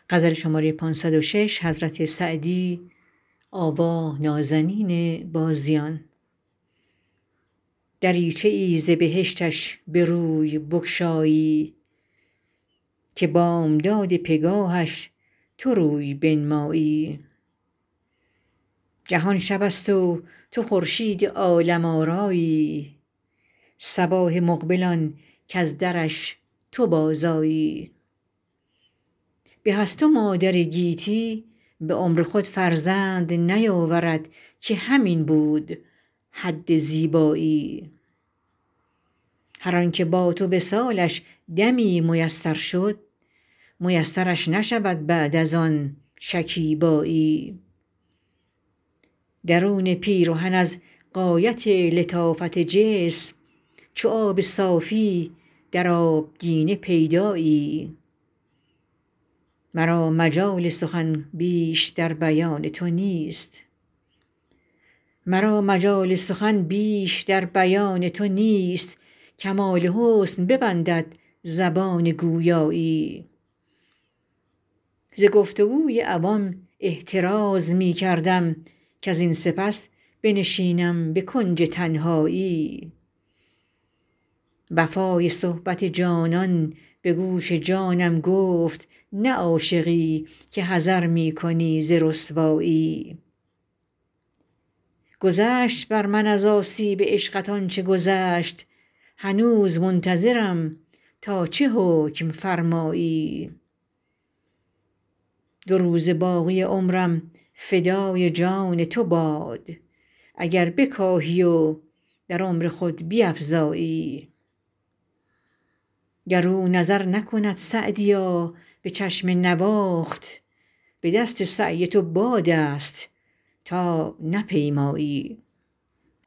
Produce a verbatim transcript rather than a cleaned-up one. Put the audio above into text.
دریچه ای ز بهشتش به روی بگشایی که بامداد پگاهش تو روی بنمایی جهان شب ست و تو خورشید عالم آرایی صباح مقبل آن کز درش تو بازآیی به از تو مادر گیتی به عمر خود فرزند نیاورد که همین بود حد زیبایی هر آن که با تو وصالش دمی میسر شد میسرش نشود بعد از آن شکیبایی درون پیرهن از غایت لطافت جسم چو آب صافی در آبگینه پیدایی مرا مجال سخن بیش در بیان تو نیست کمال حسن ببندد زبان گویایی ز گفت و گوی عوام احتراز می کردم کز این سپس بنشینم به کنج تنهایی وفای صحبت جانان به گوش جانم گفت نه عاشقی که حذر می کنی ز رسوایی گذشت بر من از آسیب عشقت آن چه گذشت هنوز منتظرم تا چه حکم فرمایی دو روزه باقی عمرم فدای جان تو باد اگر بکاهی و در عمر خود بیفزایی گر او نظر نکند سعدیا به چشم نواخت به دست سعی تو باد است تا نپیمایی